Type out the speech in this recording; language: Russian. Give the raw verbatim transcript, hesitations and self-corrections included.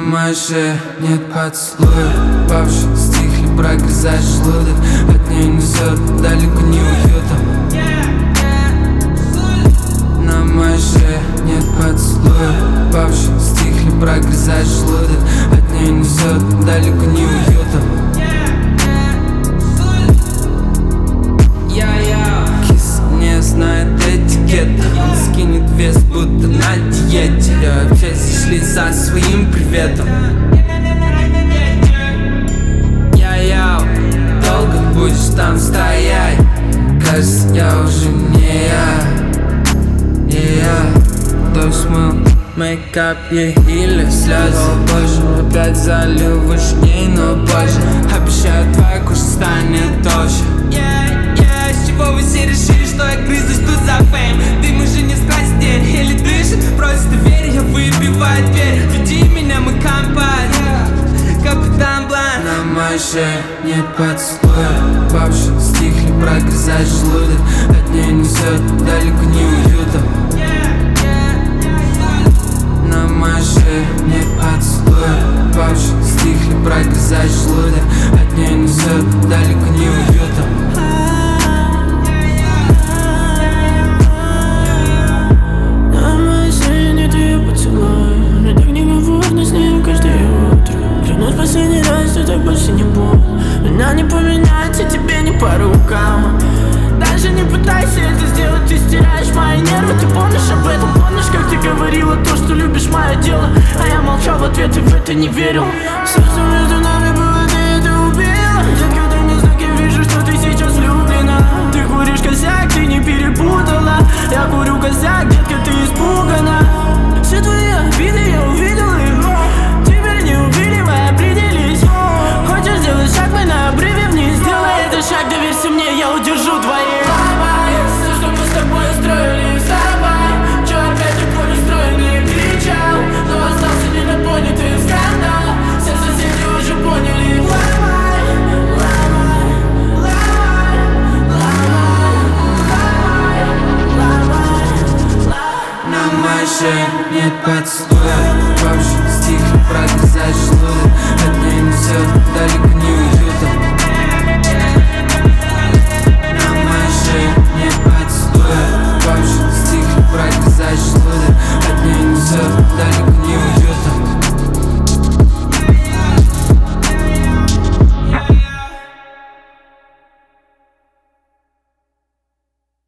моей шее нет поцелуя. Бабушка стихли, прогрызает желудок. От нее несет далеко не уютом. На моей шее нет поцелуя. Бабушка стихли, прогрызает желудок. От нее несет далеко не уютом. Кис не знает этикета. Он скинет вес, будто на диете. Я вообще зашли за своим приветом. Я-я, долго будешь там стоять? Кажется, я уже не я. И я то смыл мейкап ей или слезы. О боже, опять залил выше ней, но позже. Обещаю, твоя кожа станет толще. С чего вы все решили, что я грызусь тут за фейм? Дым уже не скрасит день, или дышит, просит доверия, я выбиваю дверь. Веди меня, мы компания, капитан Блан. На моей шее нет поцелуя. Бабушка стихли, прогрызает желудок. От нее несет далеко не уютом. На моей шее нет поцелуя. Бабушка стихли, прогрызает желудок. От нее несет далеко не уютом. Последний раз, что так больше не буду. Меня не поменяется, тебе не по рукам. Даже не пытайся это сделать, ты стираешь мои нервы. Ты помнишь об этом, помнишь, как ты говорила то, что любишь мое дело. А я молчал в ответ и в это не верил. Все, что между нами было, ты это убила. Детка, дай мне знаки, вижу, что ты сейчас влюблена. Ты куришь косяк, ты не перепутала. Я курю косяк, детка, ты испугана. Все твои обиды я увидел их. Теперь не увидевай, определись. Хочешь сделать шаг, мы на обрыве вниз. Сделай этот шаг, доверься мне, я удержу твои. Давай, все, что мы с тобой устроили, вставай. Че опять такой устроенный кричал, но остался недопонятый скандал. Все соседи уже поняли. Ломай, ломай, ломай, ломай, ломай, ломай. На моей шее нет поцелуя. Бабушка стихли, прогрызает желудок. От нее несет далеко